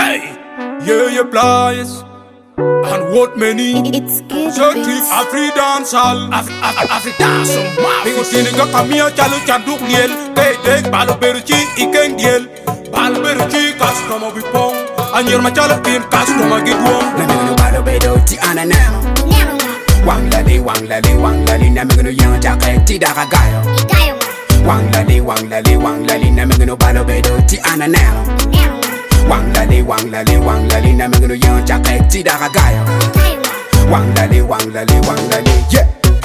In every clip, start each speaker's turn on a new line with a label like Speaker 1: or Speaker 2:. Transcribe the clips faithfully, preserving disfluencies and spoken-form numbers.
Speaker 1: Hey, yeah, you plies. And what many?
Speaker 2: It's good.
Speaker 1: Shorty, Afri dance hall. Afri, Afri, Afri dance on my. Bigo tini ga kamia chalu chaduk liel. Hey, hey, balu beruchi iken diel. Balu beruchi customer we pong. Anyer ma chalu team customer get wrong.
Speaker 3: Na mingano balu bedo ti ananano. Wang lali, wang lali, wang lali. Na mingano yang jaket ti daga gayo. Wang lali, wang lali, wang lali. Na mingano balu bedo ti ananano. Wang lali, wang lali, wang lali. Na mingano yang jaket ti daga gayo. Wang lali, wang lali, wang lali. Yeah.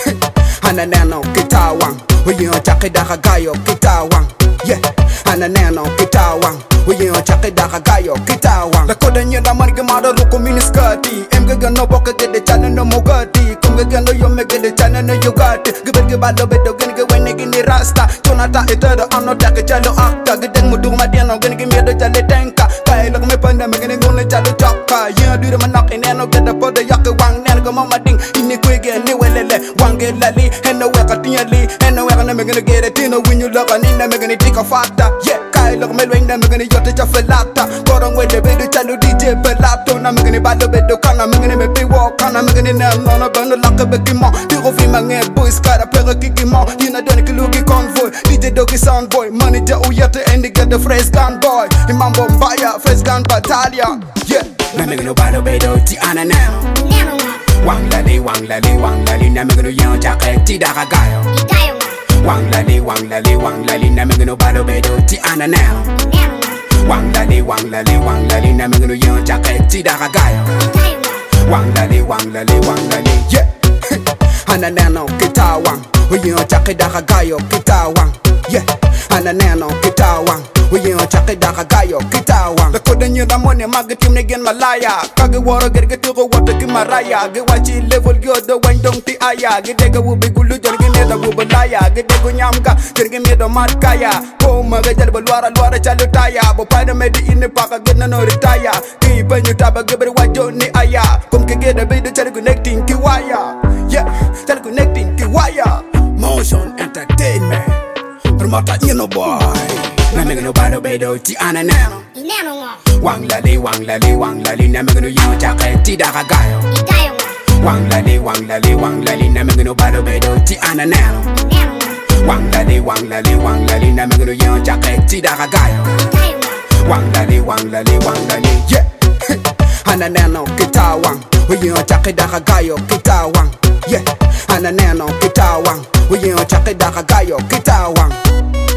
Speaker 3: Ananano kita wang. Uyo jaket daga gayo kita wang. Yeah. Ananano kita wang. Uyo jaket daga gayo kita wang. La koda nyeda marga mada roko miniskati. Em gaga no boka gede chana no mogati. Kum gaga no yo me gede chana no yogati. Gibet ge balo bedo gene ge wene gini rasta. Tonata etada ano daga chalo akta. Gedeng mudu madiano gene ge miedo chale tenka. Kaya lak me panda me gene ngone chalo chaka. Yeah dure manak ineno gede poda yake wang. Nene go mama ding ini kwege ni welele. Wange lali heno weka tinyali. Heno weka na me gene gede tino winyu loka nina me gene tika fata. Yeah kaya lak me lweng na me gene yote cha felata. Korong wede bedo chalo D J belato. Na me gene balo bedo kana me gene me biwo. Kana me gene nem nono bando laka beki mo. Tiro fi mange boys kara pere kiki mo. Yina doni kiluki convoy. D J dogi sound boy. Manager uyate and get the fresh gun boy. Imambo mbaya fresh gun battalion. Yeah. Na me gene balo bedo ti ananano. Wang lali, wang lali, wang lali. Na me gene yang jaket ti daga gayo. Wang lali, wang lali, wang lali. Na me gene balo bedo ti ananano. Wang lali, wang lali, wang lali. Na me gene yang jaket ti daga gayo. Wang lali, wang lali, wang lali. Yeah. Ananano kita wang. Uyo jaket daga gayo kita wang. Yeah. Ananano kita wang. Uyo jaket daga gayo kita wang. La koda nyeda mone magatim ne gen malaya. Kage woro gerge tugo wota ki maraya. Ge wachi level gyodo wang dong ti aya. Ge dega wubi gulu jon ge meda wubi laya. Ge dego nyamga gerge meda mat kaya. Ko maga jalba luara luara chalu taya. Bo pada medi ine paka ge na no retire. Ki banyu taba ge ber wajo ni aya. Kom ke ge da bedo chal connecting ki waya. Yeah, chal connecting ki waya. Motion entertainment. Permata ino boy. Na me gano balo bedo ti ananano. Wang lali, wang lali, wang lali. Na me gano yang jaket ti daga gayo. Wang lali, wang lali, wang lali. Na me gano balo bedo ti ananano. Wang lali, wang lali, wang lali. Na me gano yang jaket ti daga gayo. Wang lali, wang lali, wang lali. Yeah. Ananano kita wang. Uyo jaket daga gayo kita wang. Yeah. Ananano kita wang. Uyo jaket daga gayo kita wang.